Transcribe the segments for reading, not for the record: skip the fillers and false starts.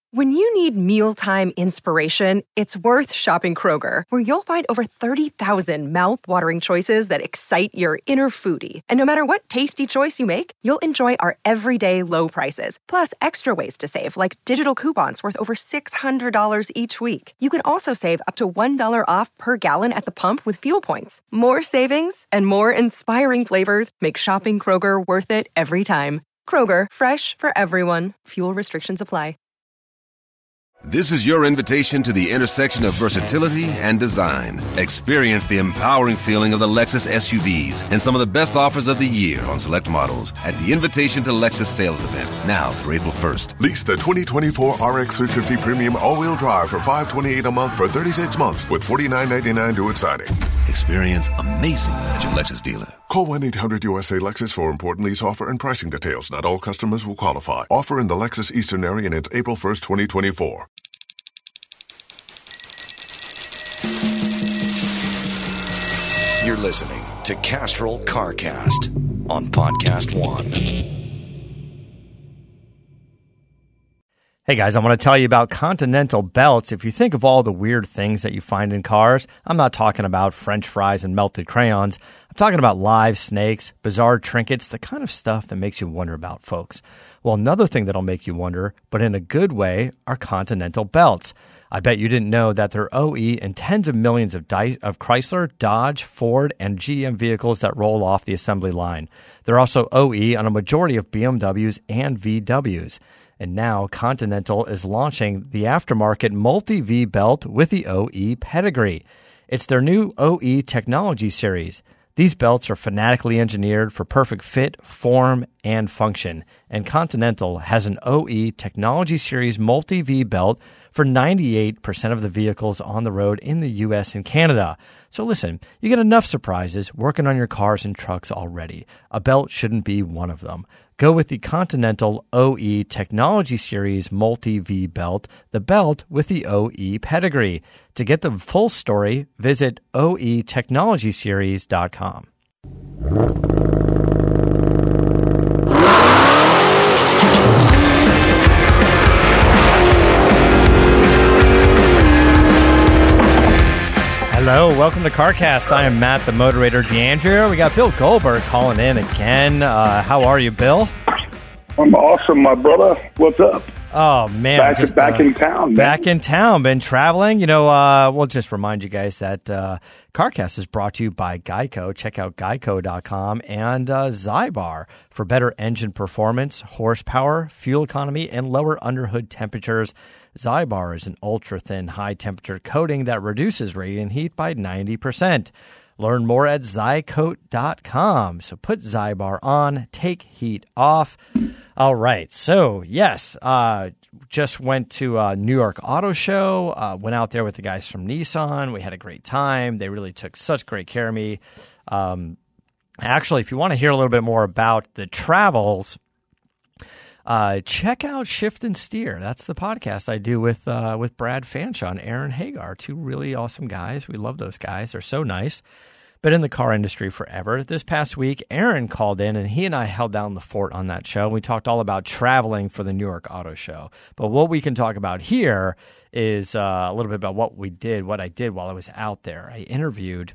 When you need mealtime inspiration, it's worth shopping Kroger, where you'll find over 30,000 mouth-watering choices that excite your inner foodie. And no matter what tasty choice you make, you'll enjoy our everyday low prices, plus extra ways to save, like digital coupons worth over $600 each week. You can also save up to $1 off per gallon at the pump with fuel points. More savings and more inspiring flavors make shopping Kroger worth it every time. Kroger, fresh for everyone. Fuel restrictions apply. This is your invitation to the intersection of versatility and design. Experience the empowering feeling of the Lexus SUVs and some of the best offers of the year on select models at the Invitation to Lexus sales event, now through April 1st. Lease the 2024 RX 350 Premium All-Wheel Drive for $528 a month for 36 months with $49.99 due at signing. Experience amazing at your Lexus dealer. Call 1-800-USA-LEXUS for important lease offer and pricing details. Not all customers will qualify. Offer in the Lexus Eastern area and it's April 1st, 2024. You're listening to Castrol CarCast on Podcast One. Hey guys, I want to tell you about Continental belts. If you think of all the weird things that you find in cars, I'm not talking about French fries and melted crayons. I'm talking about live snakes, bizarre trinkets, the kind of stuff that makes you wonder about, folks. Well, another thing that'll make you wonder, but in a good way, are Continental belts. I bet you didn't know that they're OE in tens of millions of Chrysler, Dodge, Ford, and GM vehicles that roll off the assembly line. They're also OE on a majority of BMWs and VWs. And now Continental is launching the aftermarket multi-V belt with the OE pedigree. It's their new OE Technology Series. These belts are fanatically engineered for perfect fit, form, and function. And Continental has an OE Technology Series multi-V belt for 98% of the vehicles on the road in the U.S. and Canada. So listen, you get enough surprises working on your cars and trucks already. A belt shouldn't be one of them. Go with the Continental OE Technology Series Multi-V belt, the belt with the OE pedigree. To get the full story, visit oetechnologyseries.com. Hello, welcome to CarCast. I am Matt, the moderator, DeAndrea. We got Bill Goldberg calling in again. How are you, Bill? I'm awesome, my brother. What's up? Oh, man. Back in town, man. Back in town. Been traveling. We'll just remind you guys that CarCast is brought to you by Geico. Check out geico.com and Zybar for better engine performance, horsepower, fuel economy, and lower underhood temperatures. Zybar is an ultra-thin, high-temperature coating that reduces radiant heat by 90%. Learn more at Zycoat.com. So put Zybar on, take heat off. All right. So, yes, just went to New York Auto Show, went out there with the guys from Nissan. We had a great time. They really took such great care of me. Actually, if you want to hear a little bit more about the travels, check out Shift and Steer. That's the podcast I do with Brad Fanshaw and Aaron Hagar, two really awesome guys. We love those guys. They're so nice. Been in the car industry forever. This past week, Aaron called in, and he and I held down the fort on that show. We talked all about traveling for the New York Auto Show. But what we can talk about here is a little bit about what I did while I was out there. I interviewed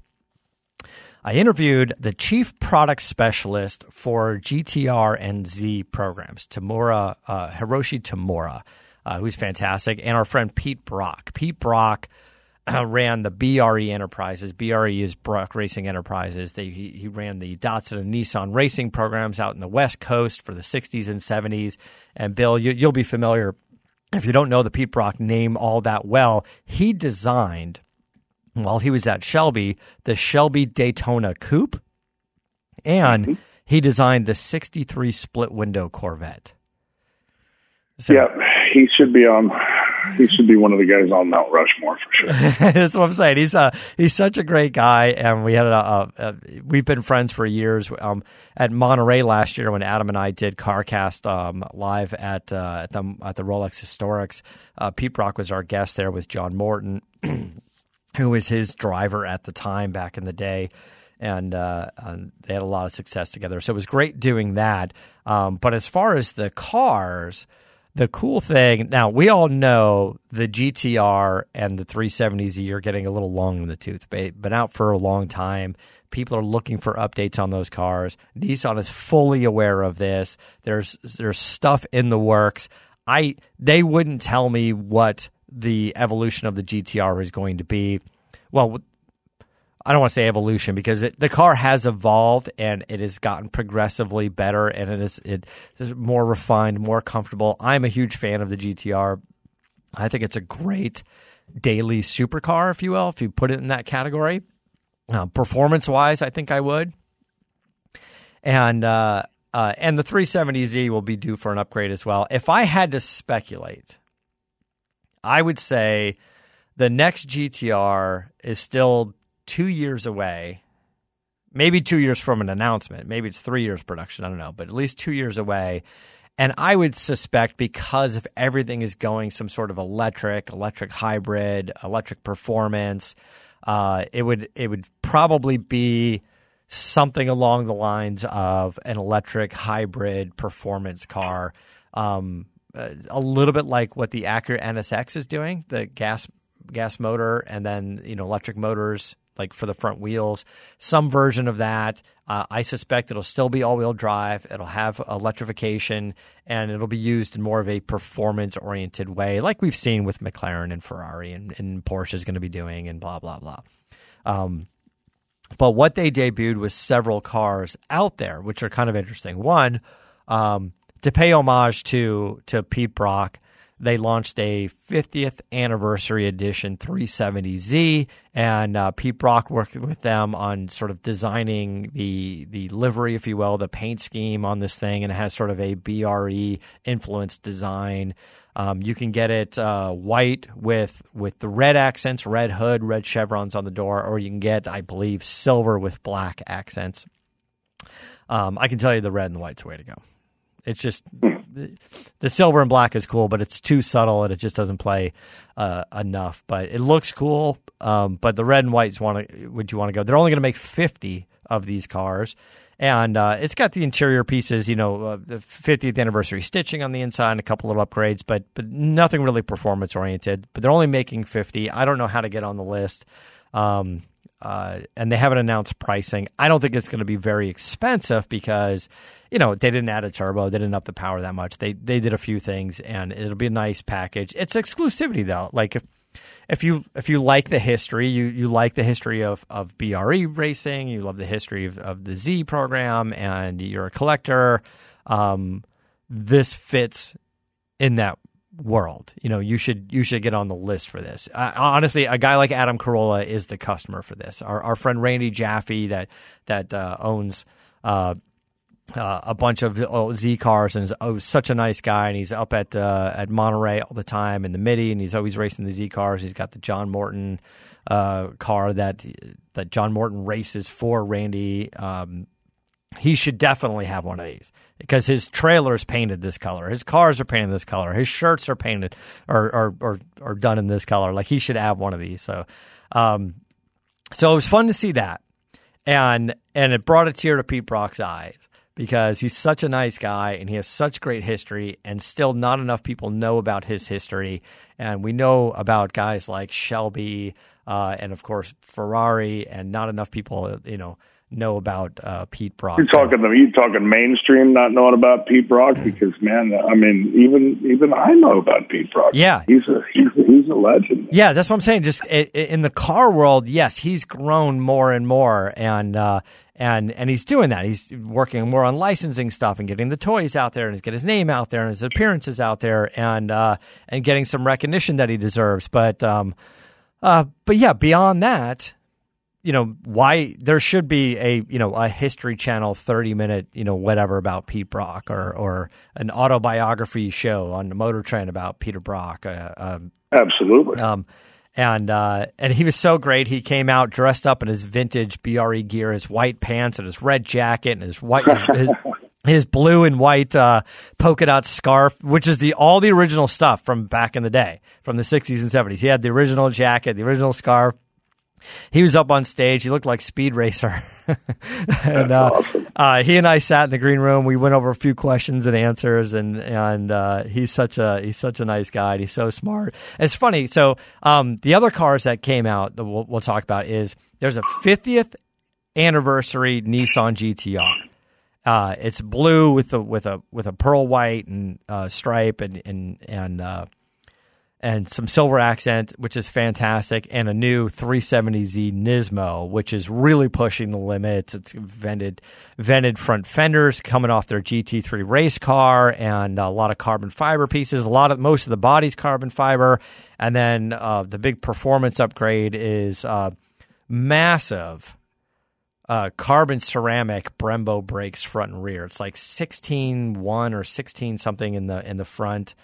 the chief product specialist for GTR and Z programs, Hiroshi Tamura, who's fantastic, and our friend Pete Brock. Pete Brock ran the BRE Enterprises. BRE is Brock Racing Enterprises. He ran the Datsun and Nissan racing programs out in the West Coast for the 60s and 70s. And Bill, you'll be familiar, if you don't know the Pete Brock name all that well, he designed, while he was at Shelby, the Shelby Daytona Coupe, and he designed the 63 split-window Corvette. So, yeah, he should be one of the guys on Mount Rushmore for sure. That's what I'm saying. He's such a great guy, and we had we've been friends for years. At Monterey last year, when Adam and I did CarCast live at the Rolex Historics, Pete Brock was our guest there with John Morton, who was his driver at the time back in the day, and they had a lot of success together. So it was great doing that. But as far as the cars, The cool thing, now we all know the GTR and the 370Z are getting a little long in the tooth. They've been out for a long time. People are looking for updates on those cars. Nissan is fully aware of this. There's stuff in the works. They wouldn't tell me what the evolution of the GTR is going to be. Well, I don't want to say evolution because the car has evolved and it has gotten progressively better and it is more refined, more comfortable. I'm a huge fan of the GTR. I think it's a great daily supercar, if you will, if you put it in that category. Performance-wise, I think I would. And the 370Z will be due for an upgrade as well. If I had to speculate, I would say the next GTR is still 2 years away, maybe 2 years from an announcement. Maybe it's 3 years production. I don't know, but at least 2 years away. And I would suspect because if everything is going some sort of electric hybrid, electric performance, it would probably be something along the lines of an electric hybrid performance car, a little bit like what the Acura NSX is doing, the gas motor and then electric motors like for the front wheels, some version of that. I suspect it'll still be all-wheel drive. It'll have electrification, and it'll be used in more of a performance-oriented way, like we've seen with McLaren and Ferrari and Porsche is going to be doing and blah, blah, blah. But what they debuted was several cars out there, which are kind of interesting. One, to pay homage to Pete Brock, they launched a 50th anniversary edition 370Z, and Pete Brock worked with them on sort of designing the livery, if you will, the paint scheme on this thing, and it has sort of a BRE influenced design. You can get it white with the red accents, red hood, red chevrons on the door, or you can get, I believe, silver with black accents. I can tell you the red and the white's the way to go. It's just the silver and black is cool, but it's too subtle and it just doesn't play enough. But it looks cool. But the red and white would you want to go? They're only going to make 50 of these cars, and it's got the interior pieces, the 50th anniversary stitching on the inside and a couple little upgrades, but nothing really performance oriented. But they're only making 50. I don't know how to get on the list. And they haven't announced pricing. I don't think it's going to be very expensive because, they didn't add a turbo. They didn't up the power that much. They did a few things, and it'll be a nice package. It's exclusivity, though. Like if you like the history, you like the history of BRE racing, you love the history of the Z program, and you're a collector, this fits in that world. You should get on the list for this. Honestly, a guy like Adam Carolla is the customer for this. Our friend Randy Jaffe that owns a bunch of Z cars and is such a nice guy, and he's up at Monterey all the time in the Midi, and he's always racing the Z cars. He's got the John Morton car that John Morton races for Randy. He should definitely have one of these because his trailer is painted this color. His cars are painted this color. His shirts are painted or done in this color. Like, he should have one of these. So it was fun to see that. And it brought a tear to Pete Brock's eyes because he's such a nice guy and he has such great history, and still not enough people know about his history. And we know about guys like Shelby and, of course, Ferrari, and not enough people, know about Pete Brock. You're talking mainstream, not knowing about Pete Brock, because man, I mean, even I know about Pete Brock. Yeah, he's a legend. Yeah, that's what I'm saying. Just in the car world, yes, he's grown more and more, and he's doing that. He's working more on licensing stuff and getting the toys out there, and he's getting his name out there and his appearances out there, and getting some recognition that he deserves. But yeah, beyond that, why there should be a History Channel 30-minute, whatever about Pete Brock, or an autobiography show on the Motor Trend about Peter Brock. Absolutely. And he was so great. He came out dressed up in his vintage BRE gear, his white pants and his red jacket and his white his blue and white polka dot scarf, which is all the original stuff from back in the day, from the 60s and 70s. He had the original jacket, the original scarf. He was up on stage. He looked like Speed Racer. And awesome. He and I sat in the green room. We went over a few questions and answers, and he's such a nice guy. He's so smart. It's funny. So the other cars that came out that we'll talk about is there's a 50th anniversary Nissan GTR. It's blue with a pearl white and stripe and some silver accent, which is fantastic, and a new 370Z Nismo, which is really pushing the limits. It's vented front fenders coming off their GT3 race car, and a lot of carbon fiber pieces. Most of the body's carbon fiber, and then the big performance upgrade is massive carbon ceramic Brembo brakes front and rear. It's like 16.1 or 16 something in the front.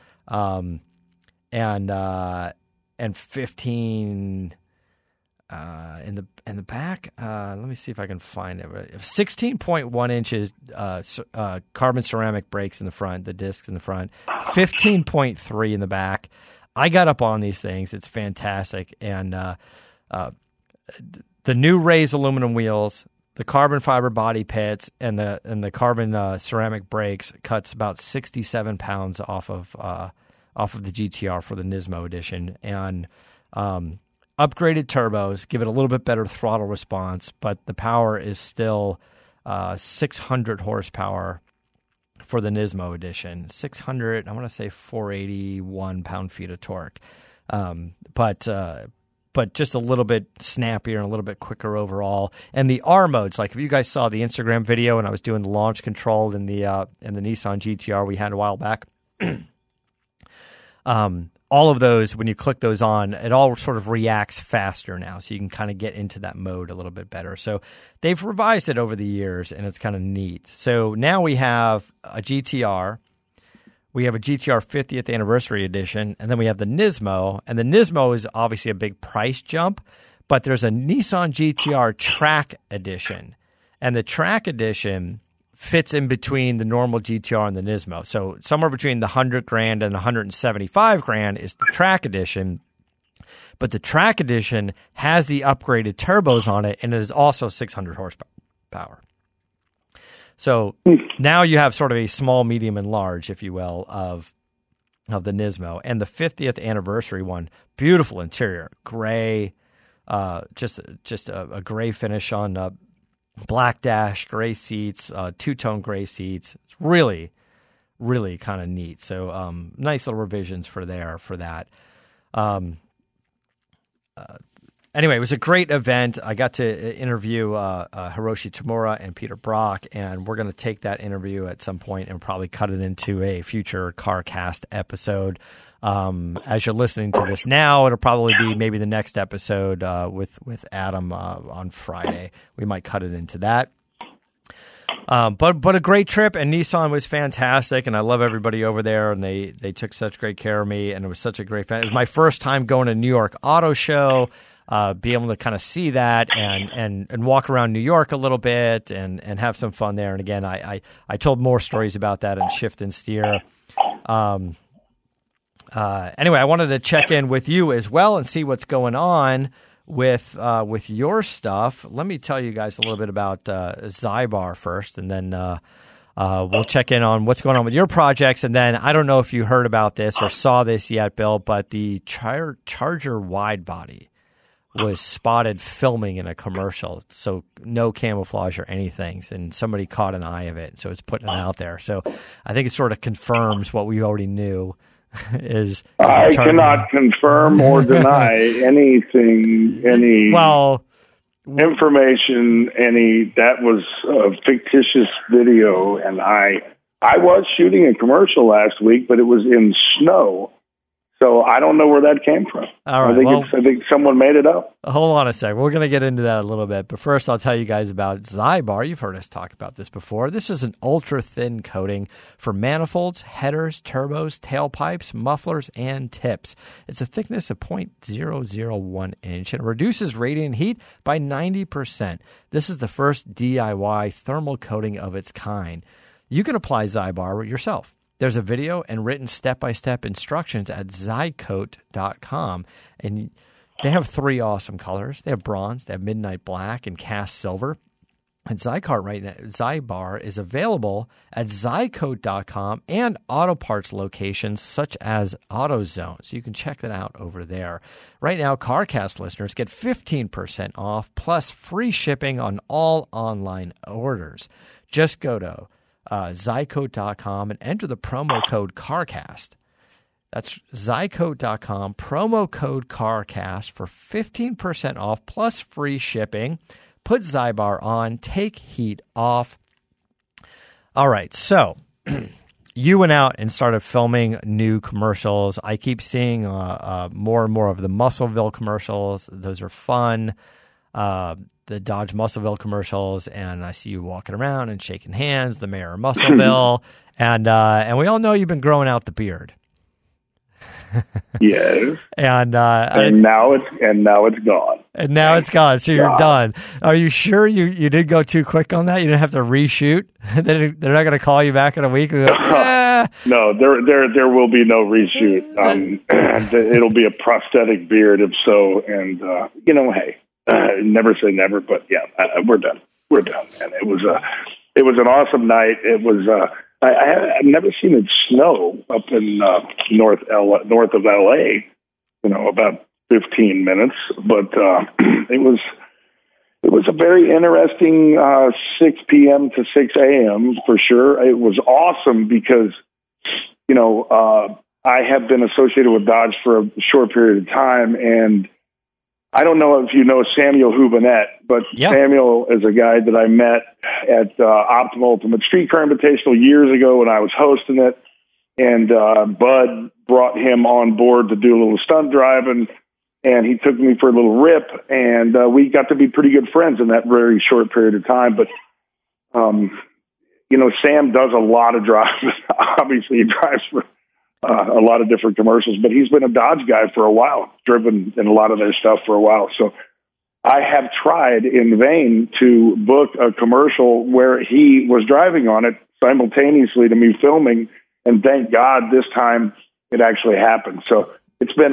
And 15 in the back. Let me see if I can find it. 16.1 inches carbon ceramic brakes in the front, the discs in the front. 15.3 in the back. I got up on these things. It's fantastic, and the new raised aluminum wheels, the carbon fiber body pits, and the carbon ceramic brakes cuts about 67 pounds off of the GTR for the Nismo edition, and upgraded turbos give it a little bit better throttle response, but the power is still 600 horsepower for the Nismo edition. 600, I want to say 481 pound-feet of torque, but just a little bit snappier and a little bit quicker overall. And the R modes, like if you guys saw the Instagram video and I was doing the launch control in the Nissan GTR we had a while back. All of those, when you click those on, it all sort of reacts faster now, so you can kind of get into that mode a little bit better. So they've revised it over the years, and it's kind of neat. So now we have a GTR, we have a GTR 50th Anniversary Edition, and then we have the Nismo. And the Nismo is obviously a big price jump, but there's a Nissan GTR Track Edition, and the Track Edition fits in between the normal GTR and the Nismo. So somewhere between the $100,000 and $175,000 is the Track Edition. But the Track Edition has the upgraded turbos on it, and it is also 600 horsepower. So now you have sort of a small, medium, and large, if you will, of the Nismo. And the 50th anniversary one, beautiful interior, gray, just a gray finish on black dash, gray seats, two-tone gray seats. It's really, really kind of neat. So nice little revisions for that. Anyway, it was a great event. I got to interview Hiroshi Tamura and Peter Brock, and we're going to take that interview at some point and probably cut it into a future CarCast episode. As you're listening to this now, it'll probably be maybe the next episode with Adam on Friday. We might cut it into that. But a great trip, and Nissan was fantastic, and I love everybody over there, and they took such great care of me, and it was such a great event. It was my first time going to New York Auto Show, be able to kind of see that and walk around New York a little bit and have some fun there. And again, I told more stories about that in Shift and Steer. Anyway, I wanted to check in with you as well and see what's going on with your stuff. Let me tell you guys a little bit about Zybar first, and then we'll check in on what's going on with your projects. And then I don't know if you heard about this or saw this yet, Bill, but the Charger wide body was spotted filming in a commercial, so no camouflage or anything, and somebody caught an eye of it, so it's putting it out there. So I think it sort of confirms what we already knew. I cannot confirm or deny anything, information, that was a fictitious video. And I was shooting a commercial last week, but it was in snow. So I don't know where that came from. All right, I think someone made it up. Hold on a sec. We're going to get into that a little bit. But first, I'll tell you guys about Zybar. You've heard us talk about this before. This is an ultra-thin coating for manifolds, headers, turbos, tailpipes, mufflers, and tips. It's a thickness of 0.001 inch and reduces radiant heat by 90%. This is the first DIY thermal coating of its kind. You can apply Zybar yourself. There's a video and written step-by-step instructions at zycoat.com, and They have 3 awesome colors. They have bronze, they have midnight black, and cast silver. And Zybar is available at Zycoat.com and auto parts locations such as AutoZone. So you can check that out over there. Right now, CarCast listeners get 15% off plus free shipping on all online orders. Just go to Zycoat.com and enter the promo code CarCast. That's Zycoat.com, promo code CarCast for 15% off plus free shipping. Put Zybar on, take heat off. All right, so you went out and started filming new commercials. I keep seeing more and more of the Muscleville commercials. Those are fun. The Dodge Muscleville commercials, and I see you walking around and shaking hands, the mayor of Muscleville, and we all know you've been growing out the beard. Yes. And now it's gone. And now it's gone. So you're done. Are you sure you did go too quick on that? You didn't have to reshoot? They're not going to call you back in a week and go, No, there will be no reshoot. It'll be a prosthetic beard if so. And hey, never say never. But yeah, we're done. We're done. And it was an awesome night. It was. I've never seen it snow up in north of LA. About 15 minutes, but it was a very interesting 6 p.m. to 6 a.m. for sure. It was awesome because I have been associated with Dodge for a short period of time, and I don't know if you know Samuel Hubinette, but yeah. Samuel is a guy that I met at Optimal Ultimate Streetcar Invitational years ago when I was hosting it, and Bud brought him on board to do a little stunt driving, and he took me for a little rip, and we got to be pretty good friends in that very short period of time. But, Sam does a lot of driving. Obviously, he drives for a lot of different commercials, but he's been a Dodge guy for a while, driven in a lot of their stuff for a while. So I have tried in vain to book a commercial where he was driving on it simultaneously to me filming, and thank God this time it actually happened. So it's been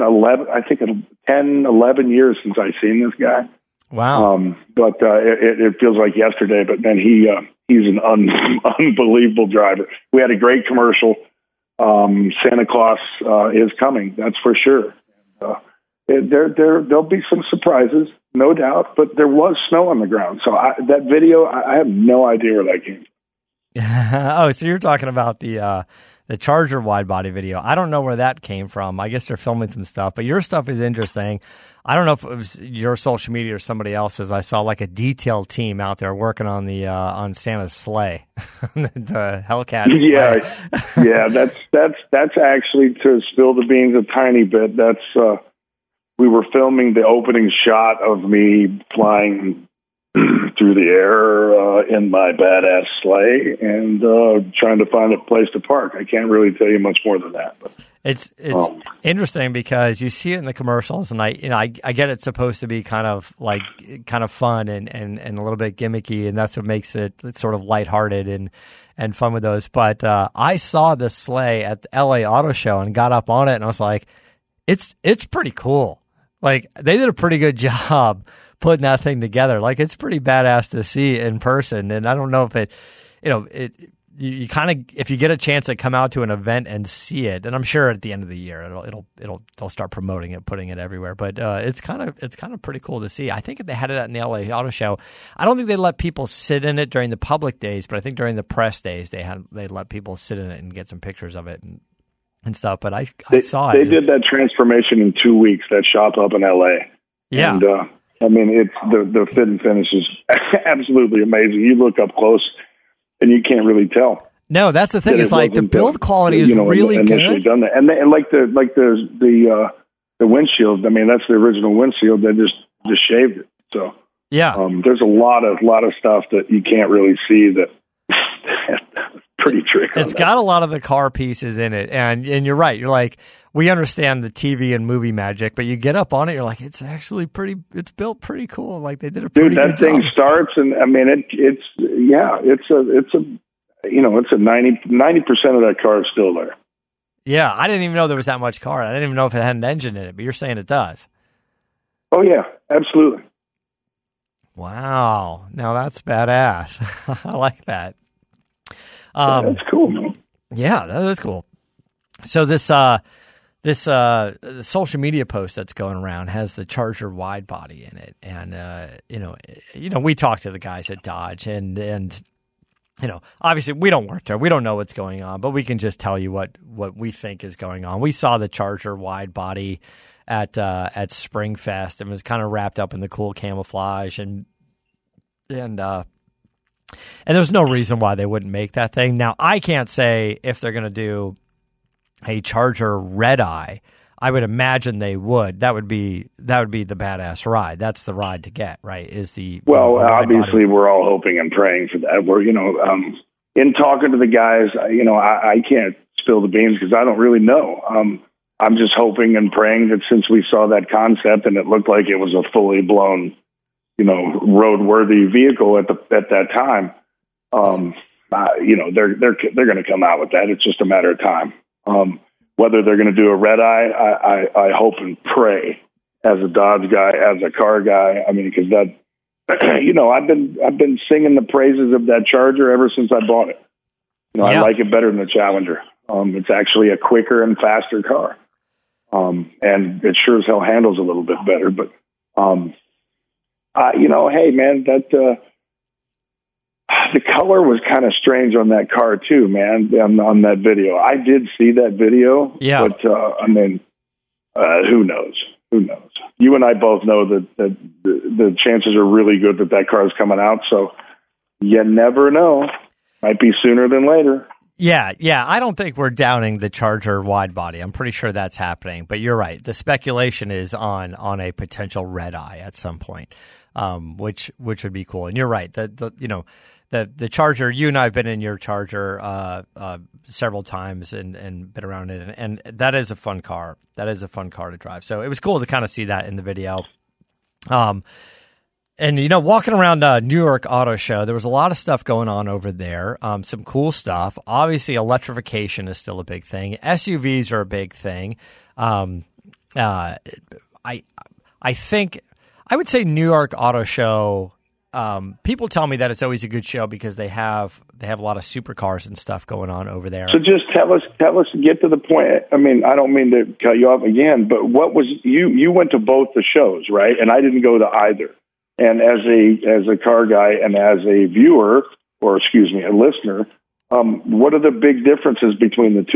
10, 11 years since I've seen this guy. Wow. But it feels like yesterday, but then he's an unbelievable driver. We had a great commercial. Santa Claus is coming, that's for sure. There'll be some surprises, no doubt, but there was snow on the ground. So that video, I have no idea where that came from. Oh, so you're talking about the Charger wide body video. I don't know where that came from. I guess they're filming some stuff, but your stuff is interesting. I don't know if it was your social media or somebody else's. I saw like a detail team out there working on the on Santa's sleigh, the Hellcat sleigh. Yeah. That's actually, to spill the beans a tiny bit. That's we were filming the opening shot of me flying through the air in my badass sleigh and trying to find a place to park. I can't really tell you much more than that. But it's interesting because you see it in the commercials, and I get it's supposed to be kind of fun and a little bit gimmicky, and that's what makes it sort of lighthearted and fun with those. But I saw the sleigh at the LA Auto Show and got up on it, and I was like, it's pretty cool. Like, they did a pretty good job putting that thing together. Like, it's pretty badass to see in person. And I don't know if you kind of, if you get a chance to come out to an event and see it, and I'm sure at the end of the year they'll start promoting it, putting it everywhere. But it's kind of pretty cool to see. I think if they had it in the LA Auto Show, I don't think they let people sit in it during the public days, but I think during the press days they let people sit in it and get some pictures of it and stuff. But I saw it. They did that transformation in 2 weeks. That shop up in LA. Yeah. And, I mean, it's the fit and finish is absolutely amazing. You look up close, and you can't really tell. No, that's the thing. It's like the build quality is really good. Done that. And like the windshield. I mean, that's the original windshield. They just shaved it. So yeah, there's a lot of stuff that you can't really see that. Pretty tricky. It's got a lot of the car pieces in it, and you're right. You're like, we understand the TV and movie magic, but you get up on it, you're like, it's actually it's built pretty cool. Like, they did a pretty good job. Dude, that thing starts, and I mean, it's a 90% of that car is still there. Yeah, I didn't even know there was that much car. I didn't even know if it had an engine in it, but you're saying it does. Oh yeah, absolutely. Wow. Now that's badass. I like that. That's cool, man. Yeah, that is cool. So this social media post that's going around has the Charger wide body in it, and we talked to the guys at Dodge, and obviously we don't work there, we don't know what's going on, but we can just tell you what we think is going on. We saw the Charger wide body at Springfest and was kind of wrapped up in the cool camouflage, and there's no reason why they wouldn't make that thing. Now, I can't say if they're going to do a Charger red eye. I would imagine they would. That would be the badass ride. That's the ride to get, right? Obviously we're all hoping and praying for that. We're, in talking to the guys, I can't spill the beans because I don't really know. I'm just hoping and praying that since we saw that concept and it looked like it was a fully blown, roadworthy vehicle at that time, they're going to come out with that. It's just a matter of time. Whether they're going to do a red eye, I hope and pray as a Dodge guy, as a car guy. I mean, because that, I've been singing the praises of that Charger ever since I bought it. I like it better than the Challenger. It's actually a quicker and faster car. And it sure as hell handles a little bit better, but, hey man, that, the color was kind of strange on that car too, man, on that video. I did see that video, but, who knows? Who knows? You and I both know that the chances are really good that car is coming out, so you never know. Might be sooner than later. Yeah. I don't think we're downing the Charger wide body. I'm pretty sure that's happening. But you're right. The speculation is on a potential red eye at some point, which would be cool. And you're right. The Charger. You and I have been in your Charger several times and been around it, and that is a fun car. That is a fun car to drive. So it was cool to kind of see that in the video. And, walking around New York Auto Show, there was a lot of stuff going on over there, some cool stuff. Obviously, electrification is still a big thing. SUVs are a big thing. I think I would say New York Auto Show, people tell me that it's always a good show because they have a lot of supercars and stuff going on over there. So just tell us, get to the point. I mean, I don't mean to cut you off again, but what was you went to both the shows, right? And I didn't go to either. And as a car guy and as a viewer, or a listener, what are the big differences between the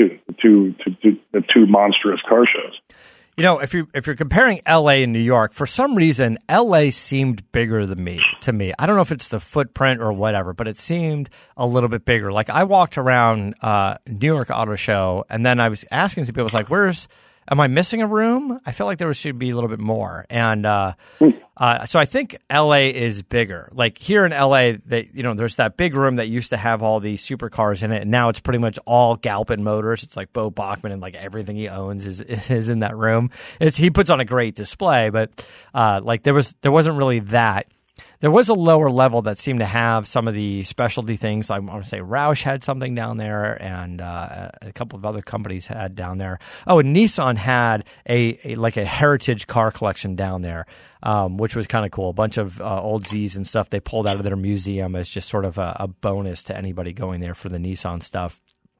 two monstrous car shows? If you're comparing L.A. and New York, for some reason L.A. seemed bigger to me. I don't know if it's the footprint or whatever, but it seemed a little bit bigger. Like I walked around New York Auto Show, and then I was asking some people, I was like, am I missing a room? I feel like there should be a little bit more. And so I think LA is bigger. Like here in LA, there's that big room that used to have all the supercars in it, and now it's pretty much all Galpin Motors. It's like Bo Bachman, and like everything he owns is in that room. He puts on a great display, but there wasn't really that. There was a lower level that seemed to have some of the specialty things. I want to say Roush had something down there, and a couple of other companies had down there. Oh, and Nissan had a heritage car collection down there, which was kind of cool. A bunch of old Zs and stuff they pulled out of their museum as just sort of a bonus to anybody going there for the Nissan stuff.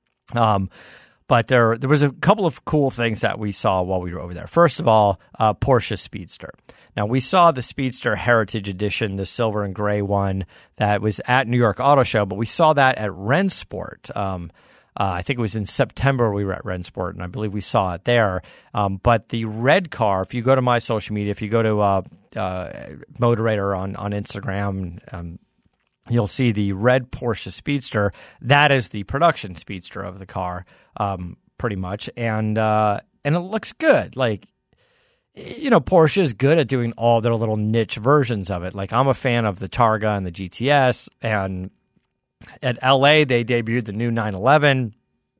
But there was a couple of cool things that we saw while we were over there. First of all, Porsche Speedster. Now, we saw the Speedster Heritage Edition, the silver and gray one that was at New York Auto Show, but we saw that at Rennsport. I think it was in September we were at Rennsport, and I believe we saw it there. But the red car, if you go to my social media, if you go to Motorator on Instagram, you'll see the red Porsche Speedster. That is the production Speedster of the car, pretty much, and it looks good. Like, Porsche is good at doing all their little niche versions of it. Like, I'm a fan of the Targa and the GTS, and at LA they debuted the new 911.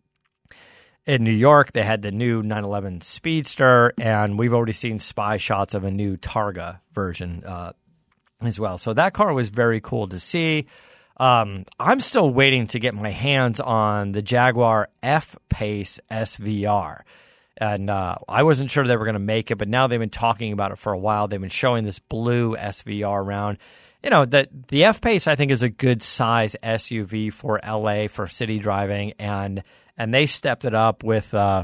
In New York, they had the new 911 Speedster, and we've already seen spy shots of a new Targa version as well. So that car was very cool to see. I'm still waiting to get my hands on the Jaguar F-Pace SVR. And I wasn't sure they were going to make it, but now they've been talking about it for a while. They've been showing this blue SVR around. You know, the F-Pace, I think, is a good size SUV for LA for city driving, and they stepped it up with their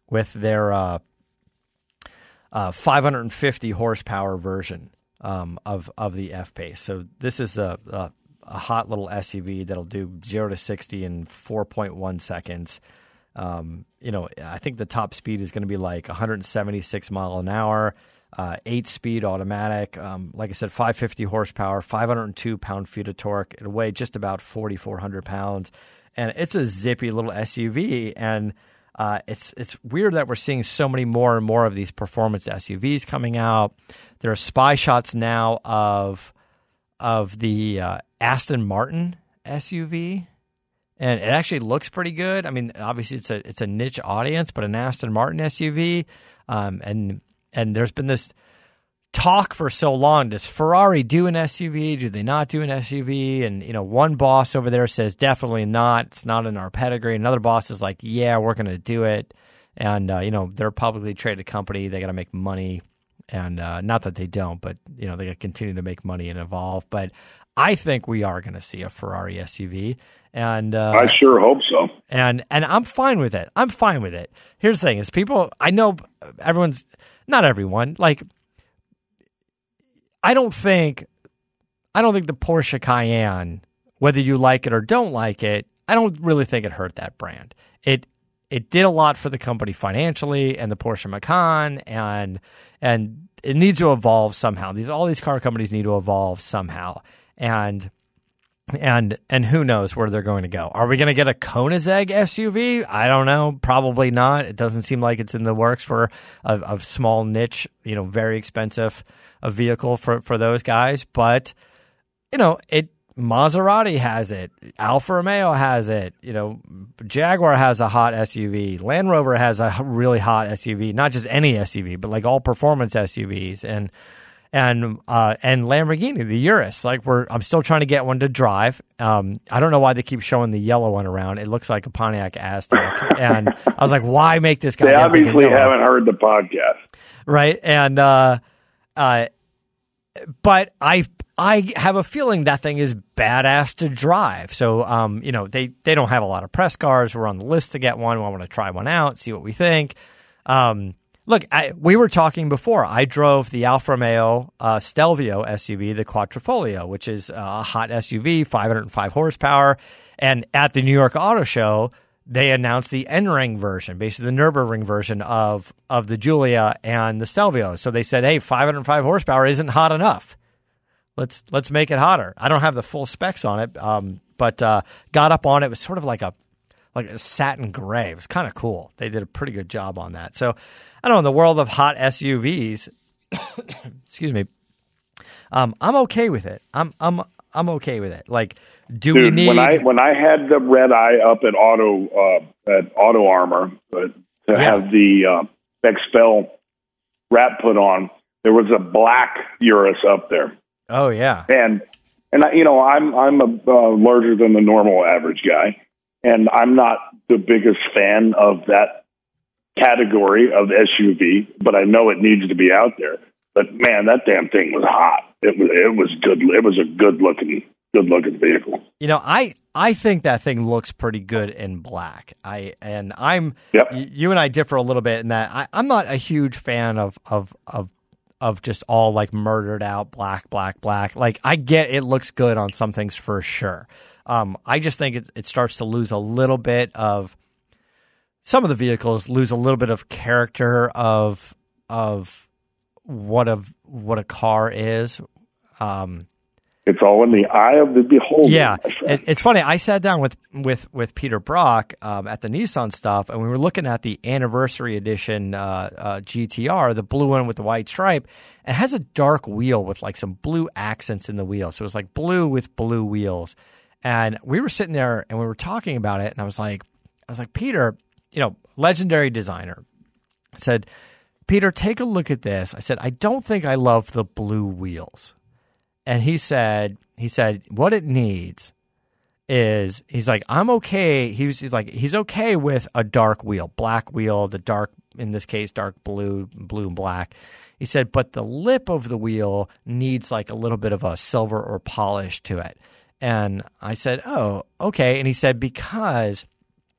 550 horsepower version of the F-Pace. So this is a hot little SUV that'll do 0 to 60 in 4.1 seconds. You know, I think the top speed is going to be like 176 mile an hour, 8-speed automatic. Like I said, 550 horsepower, 502 pound-feet of torque. It'll weigh just about 4,400 pounds, and it's a zippy little SUV. And it's weird that we're seeing so many more and more of these performance SUVs coming out. There are spy shots now of the Aston Martin SUV. And it actually looks pretty good. I mean, obviously it's a niche audience, but an Aston Martin SUV, and there's been this talk for so long. Does Ferrari do an SUV? Do they not do an SUV? And you know, one boss over there says definitely not. It's not in our pedigree. Another boss is like, yeah, we're going to do it. And you know, they're a publicly traded company. They got to make money, and not that they don't, but you know, they got to continue to make money and evolve. But I think we are going to see a Ferrari SUV. And I sure hope so. And I'm fine with it. I'm fine with it. Here's the thing: is people. I know not everyone. Like, I don't think the Porsche Cayenne, whether you like it or don't like it, I don't really think it hurt that brand. It did a lot for the company financially, and the Porsche Macan, and it needs to evolve somehow. All these car companies need to evolve somehow, and who knows where they're going to go. Are we going to get a Koenigsegg SUV? I don't know. Probably not. It doesn't seem like it's in the works for a small niche, you know, very expensive a vehicle for those guys. But, you know, Maserati has it. Alfa Romeo has it. You know, Jaguar has a hot SUV. Land Rover has a really hot SUV. Not just any SUV, but like all performance SUVs. And Lamborghini, the Urus. Like I'm still trying to get one to drive. I don't know why they keep showing the yellow one around. It looks like a Pontiac Aztek, and I was like, why make this guy? They obviously haven't heard the podcast, right? And but I have a feeling that thing is badass to drive. So you know, they don't have a lot of press cars. We're on the list to get one. I want to try one out, see what we think. Look, we were talking before. I drove the Alfa Romeo Stelvio SUV, the Quattrofolio, which is a hot SUV, 505 horsepower. And at the New York Auto Show, they announced the N-Ring version, basically the Nürburgring version of the Giulia and the Stelvio. So they said, hey, 505 horsepower isn't hot enough. Let's make it hotter. I don't have the full specs on it, but got up on it. It was sort of like a satin gray. It was kind of cool. They did a pretty good job on that. So I don't know, in the world of hot SUVs, excuse me, I'm okay with it. I'm okay with it. Like, we need when I had the red eye up at Auto Armor to have the Expel wrap put on, there was a black Urus up there. Oh yeah, and you know, I'm a larger than the normal average guy. And I'm not the biggest fan of that category of SUV, but I know it needs to be out there. But man, that damn thing was hot. It was good. It was a good looking vehicle. You know, I think that thing looks pretty good in black. You and I differ a little bit in that I'm not a huge fan of just all like murdered out black. Like, I get it looks good on some things for sure. I just think it starts to lose a little bit of, some of the vehicles lose a little bit of character of what a car is. It's all in the eye of the beholder. Yeah, it's funny. I sat down with Peter Brock at the Nissan stuff, and we were looking at the anniversary edition GTR, the blue one with the white stripe. It has a dark wheel with like some blue accents in the wheel, so it was like blue with blue wheels. And we were sitting there and we were talking about it, and I was like, Peter, you know, legendary designer. I said, Peter, take a look at this. I said, I don't think I love the blue wheels. And he said, what it needs is, he's like, I'm okay. He's okay with a dark wheel, black wheel, the dark in this case, dark blue and black. He said, but the lip of the wheel needs like a little bit of a silver or polish to it. And I said, oh, okay. And he said, because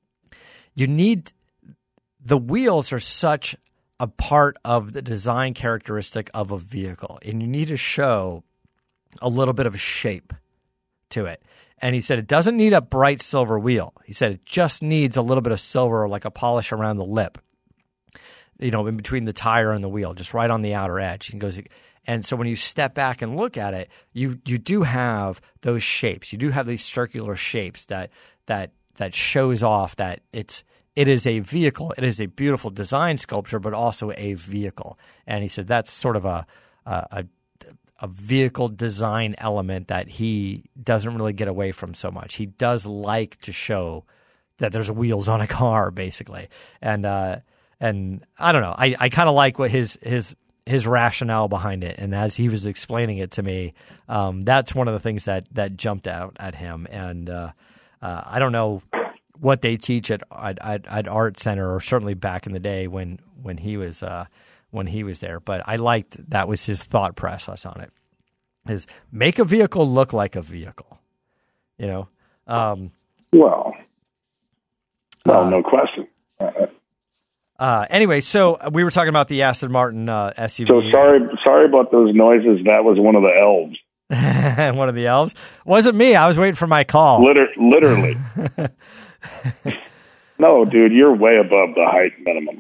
the wheels are such a part of the design characteristic of a vehicle, and you need to show a little bit of shape to it. And he said it doesn't need a bright silver wheel. He said it just needs a little bit of silver or like a polish around the lip, in between the tire and the wheel, just right on the outer edge. He goes, and so when you step back and look at it, you do have those shapes. You do have these circular shapes that shows off that it is a vehicle. It is a beautiful design sculpture, but also a vehicle. And he said that's sort of a vehicle design element that he doesn't really get away from so much. He does like to show that there's wheels on a car, basically. And I don't know. I kind of like what his rationale behind it. And as he was explaining it to me, that's one of the things that jumped out at him. And I don't know what they teach at Art Center, or certainly back in the day when he was there. But I liked that was his thought process on it. Is make a vehicle look like a vehicle, no question. Anyway, so we were talking about the Aston Martin SUV. So sorry about those noises. That was one of the elves. One of the elves? Wasn't me. I was waiting for my call. Literally. No, dude, you're way above the height minimum.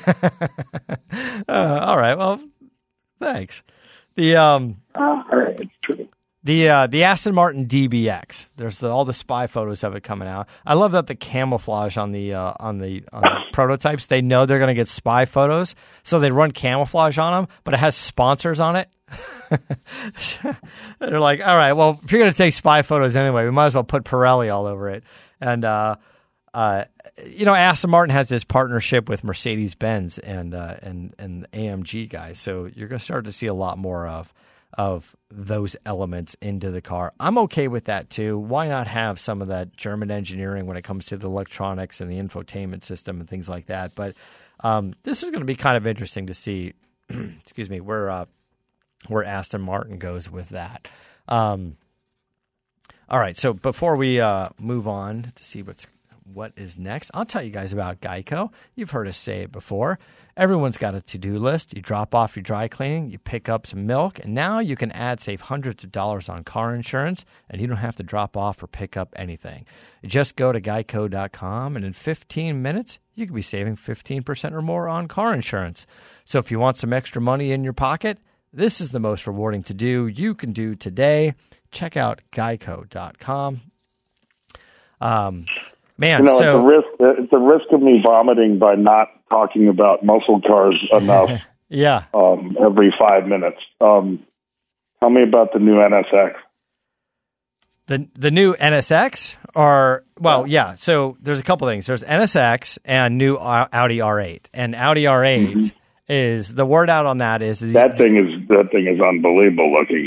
All right. Well, thanks. It's true. The Aston Martin DBX. There's all the spy photos of it coming out. I love that the camouflage on the prototypes. They know they're going to get spy photos, so they run camouflage on them, but it has sponsors on it. They're like, all right, well, if you're going to take spy photos anyway, we might as well put Pirelli all over it. And Aston Martin has this partnership with Mercedes-Benz and AMG guys, so you're going to start to see a lot more of those elements into the car. I'm okay with that too. Why not have some of that German engineering when it comes to the electronics and the infotainment system and things like that? But this is going to be kind of interesting to see. Excuse me, where Aston Martin goes with that. All right, so before we move on to see what is next, I'll tell you guys about Geico. You've heard us say it before. Everyone's got a to-do list. You drop off your dry cleaning, you pick up some milk, and now you can save hundreds of dollars on car insurance, and you don't have to drop off or pick up anything. You just go to geico.com, and in 15 minutes, you could be saving 15% or more on car insurance. So if you want some extra money in your pocket, this is the most rewarding to-do you can do today. Check out geico.com. It's a risk of me vomiting by not talking about muscle cars enough. Yeah. Every 5 minutes. Tell me about the new NSX. The new NSX yeah. So there's a couple things. There's NSX and new Audi R8, and Audi R8 is the word out on that is that thing is unbelievable looking.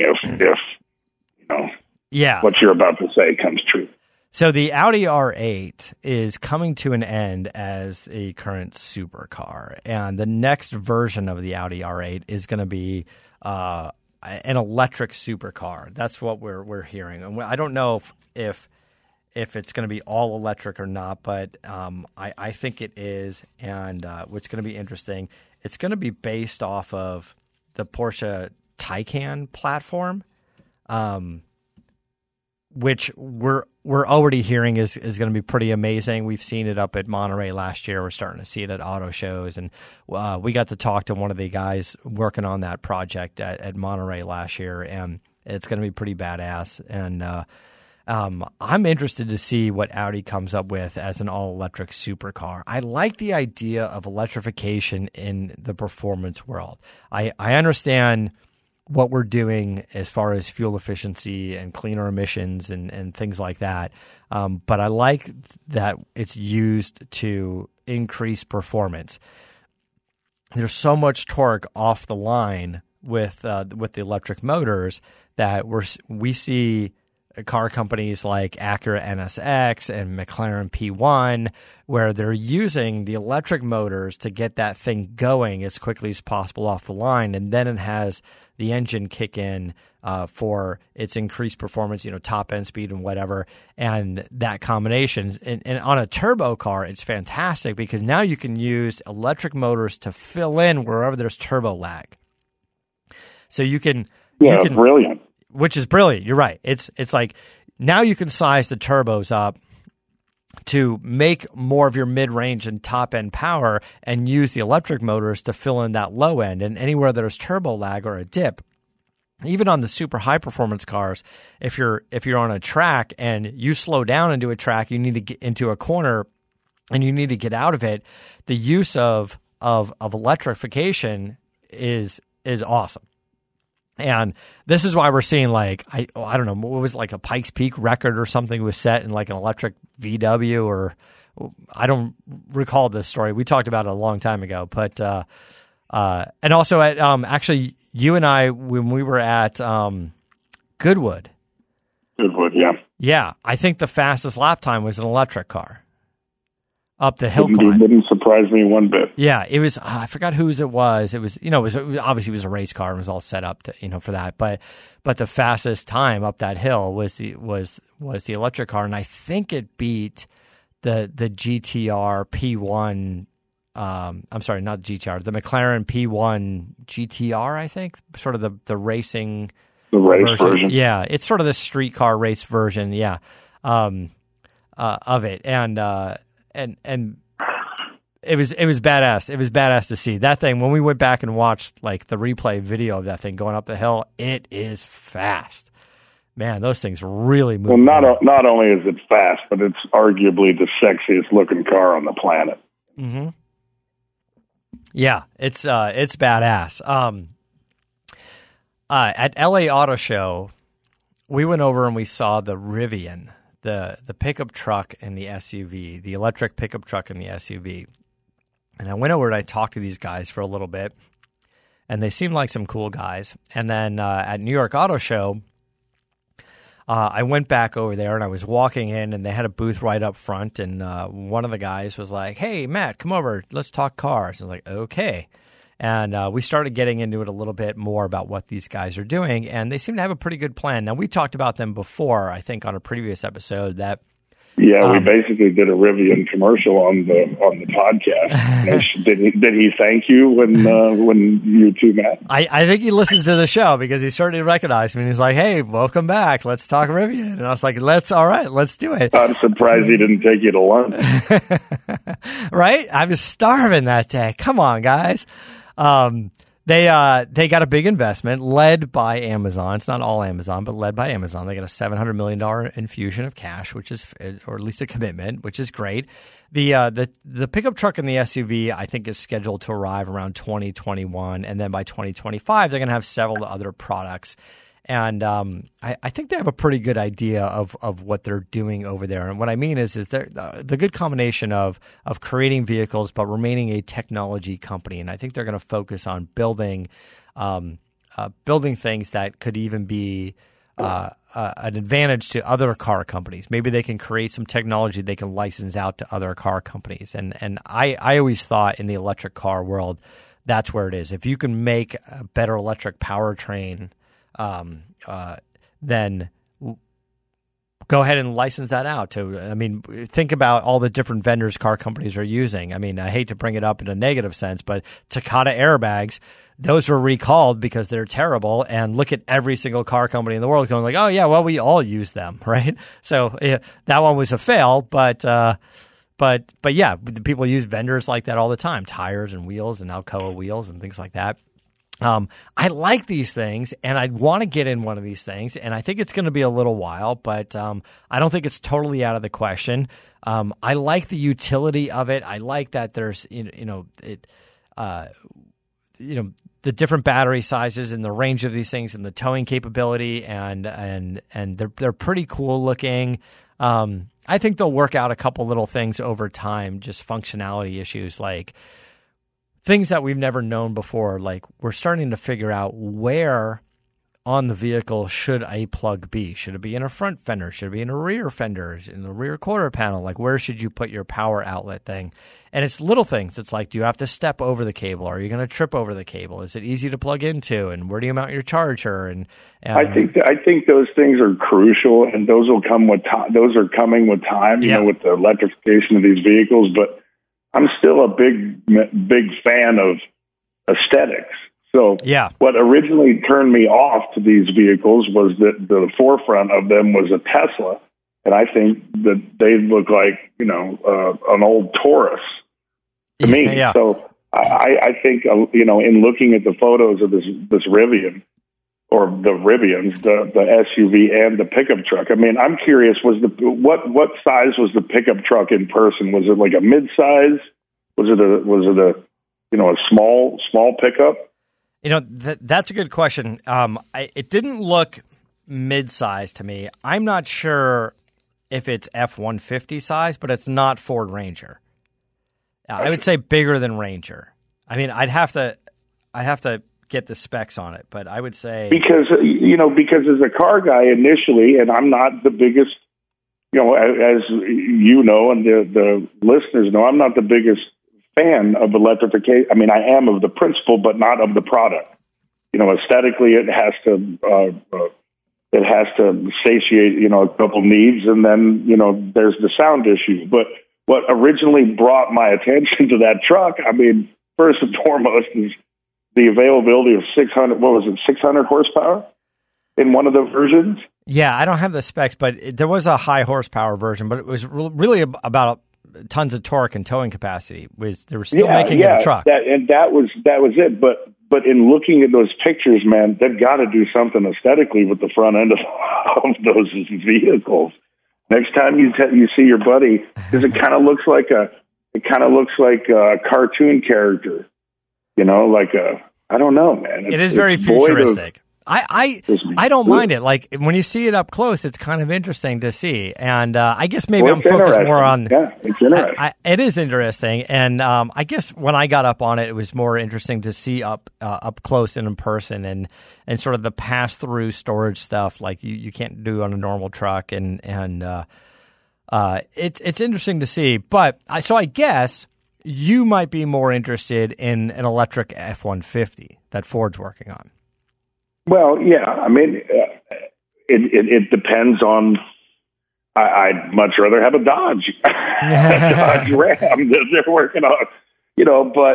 If what you're about to say comes true. So the Audi R8 is coming to an end as a current supercar, and the next version of the Audi R8 is going to be an electric supercar. That's what we're hearing. And I don't know if it's going to be all electric or not, but I think it is. And what's going to be interesting, it's going to be based off of the Porsche Taycan platform, which we're already hearing is going to be pretty amazing. We've seen it up at Monterey last year. We're starting to see it at auto shows, and we got to talk to one of the guys working on that project at Monterey last year, and it's going to be pretty badass. And I'm interested to see what Audi comes up with as an all-electric supercar. I like the idea of electrification in the performance world. I understand what we're doing as far as fuel efficiency and cleaner emissions and things like that. But I like that it's used to increase performance. There's so much torque off the line with the electric motors that we see car companies like Acura NSX and McLaren P1, where they're using the electric motors to get that thing going as quickly as possible off the line, and then it has the engine kick in for its increased performance, top end speed and whatever, and that combination. And on a turbo car, it's fantastic because now you can use electric motors to fill in wherever there's turbo lag. So you can, brilliant. Which is brilliant. You're right. It's like now you can size the turbos up to make more of your mid-range and top-end power and use the electric motors to fill in that low end. And anywhere there's turbo lag or a dip, even on the super high-performance cars, if you're on a track and you slow down into a track, you need to get into a corner and you need to get out of it, the use of electrification is awesome. And this is why we're seeing I don't know, what was like a Pikes Peak record or something was set in like an electric VW, or I don't recall this story. We talked about it a long time ago, but and also at actually you and I when we were at Goodwood, yeah, I think the fastest lap time was an electric car up the hill climb. Didn't surprise me one bit. Yeah, it was. I forgot whose it was. It was, obviously it was a race car and it was all set up to, for that. But the fastest time up that hill was the electric car, and I think it beat the GTR P1. I'm sorry, not GTR. The McLaren P1 GTR. I think sort of the racing. The race version. Yeah, it's sort of the street car race version. Yeah, of it, and it was badass. It was badass to see that thing. When we went back and watched like the replay video of that thing going up the hill, it is fast. Man, those things really move. Well, not only is it fast, but it's arguably the sexiest looking car on the planet. Mm-hmm. Yeah, it's badass. At LA Auto Show, we went over and we saw the Rivian, the pickup truck and the SUV, the electric pickup truck and the SUV. And I went over and I talked to these guys for a little bit, and they seemed like some cool guys. And then at New York Auto Show, I went back over there and I was walking in, and they had a booth right up front. And one of the guys was like, "Hey, Matt, come over. Let's talk cars." I was like, "Okay." And we started getting into it a little bit more about what these guys are doing, and they seem to have a pretty good plan. Now, we talked about them before, I think, on a previous episode. We basically did a Rivian commercial on the podcast. Did he thank you when you two met? I think he listens to the show because he started to recognize me, and he's like, "Hey, welcome back. Let's talk Rivian." And I was like, "All right, let's do it." I'm surprised he didn't take you to lunch. Right? I was starving that day. Come on, guys. They got a big investment led by Amazon. It's not all Amazon, but led by Amazon. They got a $700 million infusion of cash, which is, or at least a commitment, which is great. The pickup truck and the SUV, I think, is scheduled to arrive around 2021, and then by 2025, they're going to have several other products. And I think they have a pretty good idea of what they're doing over there. And what I mean is they're the good combination of creating vehicles but remaining a technology company. And I think they're going to focus on building things that could even be an advantage to other car companies. Maybe they can create some technology they can license out to other car companies. And I always thought in the electric car world, that's where it is. If you can make a better electric powertrain, then go ahead and license that out to, think about all the different vendors car companies are using. I hate to bring it up in a negative sense, but Takata airbags, those were recalled because they're terrible. And look at every single car company in the world going like, "Oh yeah, well, we all use them," right? So that one was a fail, but yeah, people use vendors like that all the time, tires and wheels and Alcoa wheels and things like that. I like these things, and I want to get in one of these things, and I think it's going to be a little while, but I don't think it's totally out of the question. I like the utility of it. I like that there's the different battery sizes and the range of these things and the towing capability, and they're pretty cool looking. I think they'll work out a couple little things over time, just functionality issues like things that we've never known before. Like we're starting to figure out where on the vehicle should a plug be? Should it be in a front fender? Should it be in a rear fender? In the rear quarter panel? Like, where should you put your power outlet thing? And it's little things. It's like, do you have to step over the cable? Are you going to trip over the cable? Is it easy to plug into? And where do you mount your charger? And I think those things are crucial, and those will come with time. Those are coming with time, you know, with the electrification of these vehicles. But I'm still a big fan of aesthetics. So what originally turned me off to these vehicles was that the forefront of them was a Tesla. And I think that they look like, you know, an old Taurus to me. Yeah. So I think, you know, in looking at the photos of this Rivian, or the Rivians, the SUV and the pickup truck. I mean, I'm curious, what size was the pickup truck in person? Was it like a mid-size? Was it a you know, a small pickup? You know, that's a good question. It didn't look mid-size to me. I'm not sure if it's F-150 size, but it's not Ford Ranger. I would say bigger than Ranger. I mean, I'd have to get the specs on it, but I would say because as a car guy initially, and I'm not the biggest, you know, as you know, and the listeners know, I'm not the biggest fan of electrification. I mean, I am of the principle, but not of the product. You know, aesthetically, it has to satiate, you know, a couple needs, and then, you know, there's the sound issue. But what originally brought my attention to that truck, I mean, first and foremost, is the availability of 600 horsepower in one of the versions. Yeah, I don't have the specs, but there was a high horsepower version, but it was really about tons of torque and towing capacity. They were still making it a truck. That was it. But in looking at those pictures, man, they've got to do something aesthetically with the front end of those vehicles. Next time you see your buddy, because it kind of looks like a cartoon character, you know, like I don't know, man. It is very futuristic. I don't mind it. Like, when you see it up close, it's kind of interesting to see. And I guess maybe I'm focused more on. Yeah, it's interesting. It is interesting. And I guess when I got up on it, it was more interesting to see up close and in person, and sort of the pass through storage stuff like you can't do on a normal truck. And it's interesting to see. But so I guess you might be more interested in an electric F-150 that Ford's working on. Well, yeah. I mean, it depends on. I'd much rather have a Dodge, Dodge Ram that they're working on, you know. But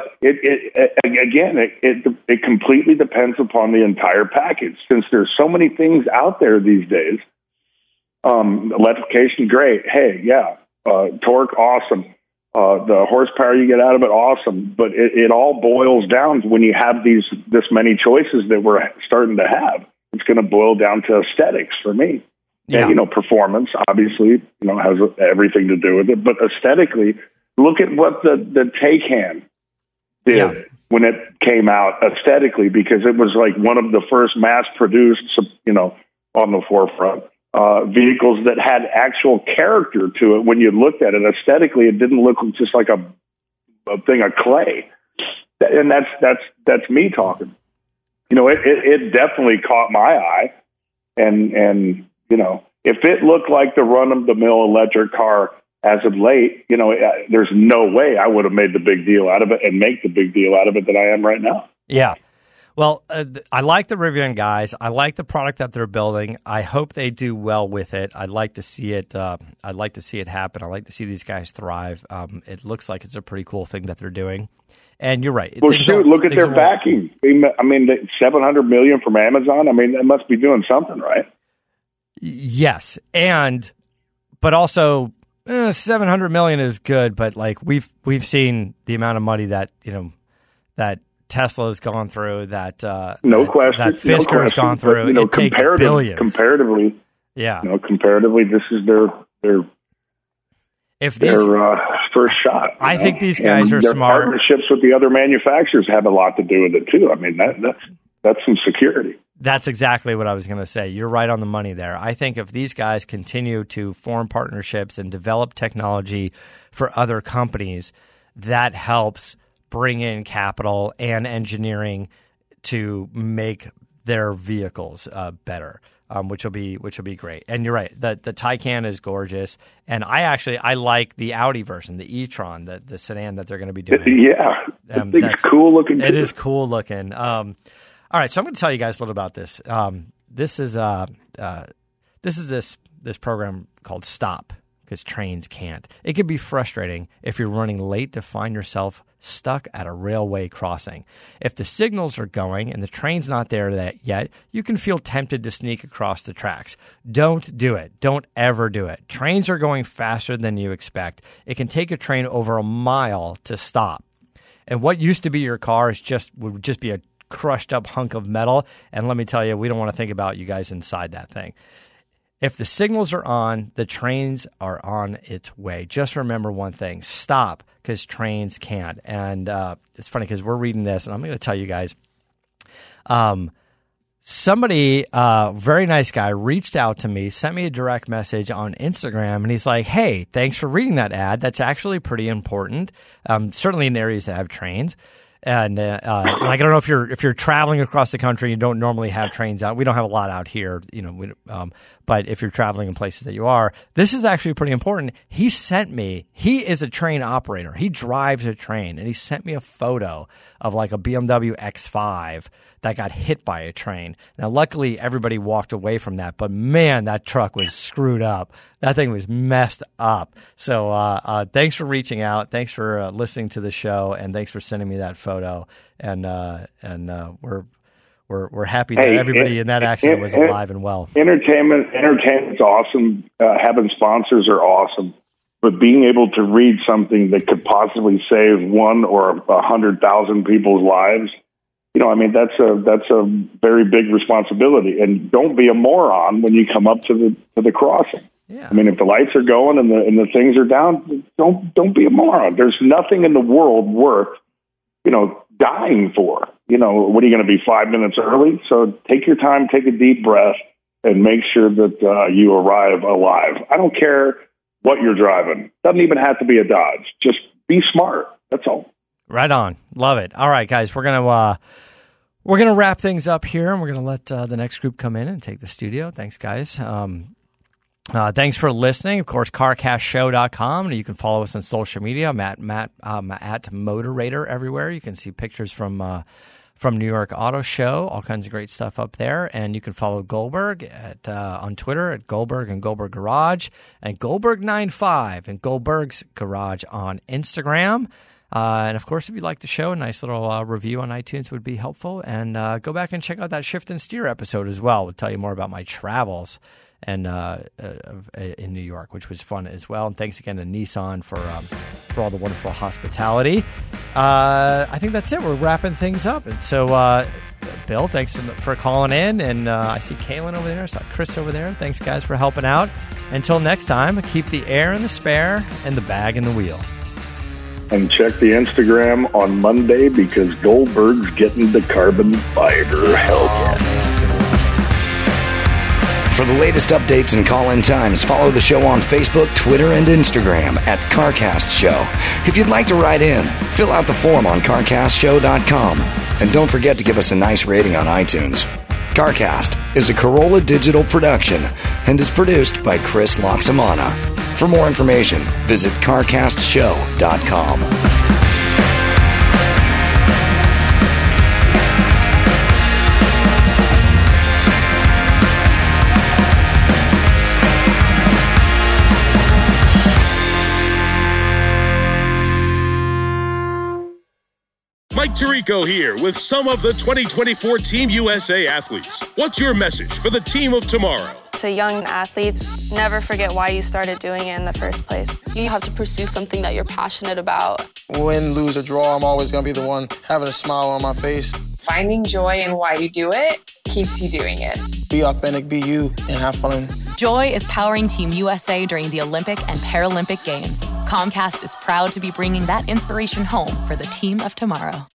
it completely depends upon the entire package. Since there's so many things out there these days, electrification, great. Hey, yeah, torque, awesome. The horsepower you get out of it, awesome. But it all boils down to when you have this many choices that we're starting to have. It's going to boil down to aesthetics for me. Yeah. And, you know, performance, obviously, you know, has everything to do with it. But aesthetically, look at what the Taycan did when it came out aesthetically, because it was like one of the first mass-produced, you know, on the forefront. Vehicles that had actual character to it. When you looked at it aesthetically, it didn't look just like a thing of clay. And that's me talking. You know, it definitely caught my eye. And you know, if it looked like the run-of-the-mill electric car as of late, you know, there's no way I would have made the big deal out of it and make the big deal out of it that I am right now. Yeah. Well, I like the Rivian guys. I like the product that they're building. I hope they do well with it. I'd like to see it. I'd like to see it happen. I'd like to see these guys thrive. It looks like it's a pretty cool thing that they're doing. And you're right. Well, shoot, look at their backing. I mean, $700 million from Amazon. I mean, that must be doing something, right? Yes, but also $700 million is good. But like we've seen the amount of money that that Tesla has gone through, that question, that Fisker has gone through. But, you know, it takes billions. Comparatively, yeah. You know, comparatively, this is their first shot. I think these guys are smart. Partnerships with the other manufacturers have a lot to do with it too. I mean, that's some security. That's exactly what I was going to say. You're right on the money there. I think if these guys continue to form partnerships and develop technology for other companies, that helps bring in capital and engineering to make their vehicles better. Which will be great. And you're right, the Taycan is gorgeous, and I like the Audi version, the e-tron, the sedan that they're going to be doing. Yeah, the thing's cool looking. It is cool looking. All right, so I'm going to tell you guys a little about this. This is this program called Stop, because trains can't. It can be frustrating if you're running late to find yourself stuck at a railway crossing. If the signals are going and the train's not there yet, you can feel tempted to sneak across the tracks. Don't do it. Don't ever do it. Trains are going faster than you expect. It can take a train over a mile to stop. And what used to be your car would just be a crushed up hunk of metal. And let me tell you, we don't want to think about you guys inside that thing. If the signals are on, the trains are on its way. Just remember one thing: stop, because trains can't. And it's funny because we're reading this, and I'm going to tell you guys. Somebody, very nice guy, reached out to me, sent me a direct message on Instagram, and he's like, "Hey, thanks for reading that ad. That's actually pretty important, certainly in areas that have trains." And like, I don't know if you're traveling across the country, you don't normally have trains out. We don't have a lot out here, but if you're traveling in places that you are, this is actually pretty important. He is a train operator. He drives a train, and he sent me a photo of like a BMW X5 that got hit by a train. Now, luckily, everybody walked away from that, but man, that truck was screwed up. That thing was messed up. So thanks for reaching out. Thanks for listening to the show, and thanks for sending me that photo. And we're happy that everybody in that accident was alive and well. Entertainment's awesome. Having sponsors are awesome. But being able to read something that could possibly save 1 or 100,000 people's lives, that's a very big responsibility. And don't be a moron when you come up to the crossing. Yeah. If the lights are going and the things are down, don't be a moron. There's nothing in the world worth, dying for. What are you going to be 5 minutes early? So take your time, take a deep breath, and make sure that you arrive alive. I don't care what you're driving. Doesn't even have to be a Dodge. Just be smart. That's all. Right on. Love it. All right, guys, we're gonna wrap things up here, and we're gonna let the next group come in and take the studio. Thanks, guys. Thanks for listening. Of course, CarcastShow.com, and you can follow us on social media. I'm at Motorator everywhere. You can see pictures from New York Auto Show, all kinds of great stuff up there. And you can follow Goldberg on Twitter at Goldberg and Goldberg Garage, and Goldberg95 and Goldberg's Garage on Instagram. And, of course, if you like the show, a nice little review on iTunes would be helpful. And go back and check out that Shift and Steer episode as well. We'll tell you more about my travels and in New York, which was fun as well. And thanks again to Nissan for all the wonderful hospitality. I think that's it. We're wrapping things up. And so, Bill, thanks for calling in. And I see Kaylin over there. I saw Chris over there. Thanks, guys, for helping out. Until next time, keep the air in the spare and the bag in the wheel. And check the Instagram on Monday, because Goldberg's getting the carbon fiber. Hell yeah. For the latest updates and call-in times, follow the show on Facebook, Twitter, and Instagram at CarCast Show. If you'd like to write in, fill out the form on CarCastShow.com. And don't forget to give us a nice rating on iTunes. CarCast is a Corolla Digital production and is produced by Chris Loxamana. For more information, visit CarCastShow.com. Mike Tirico here with some of the 2024 Team USA athletes. What's your message for the team of tomorrow? To young athletes, never forget why you started doing it in the first place. You have to pursue something that you're passionate about. Win, lose, or draw, I'm always going to be the one having a smile on my face. Finding joy in why you do it keeps you doing it. Be authentic, be you, and have fun. Joy is powering Team USA during the Olympic and Paralympic Games. Comcast is proud to be bringing that inspiration home for the team of tomorrow.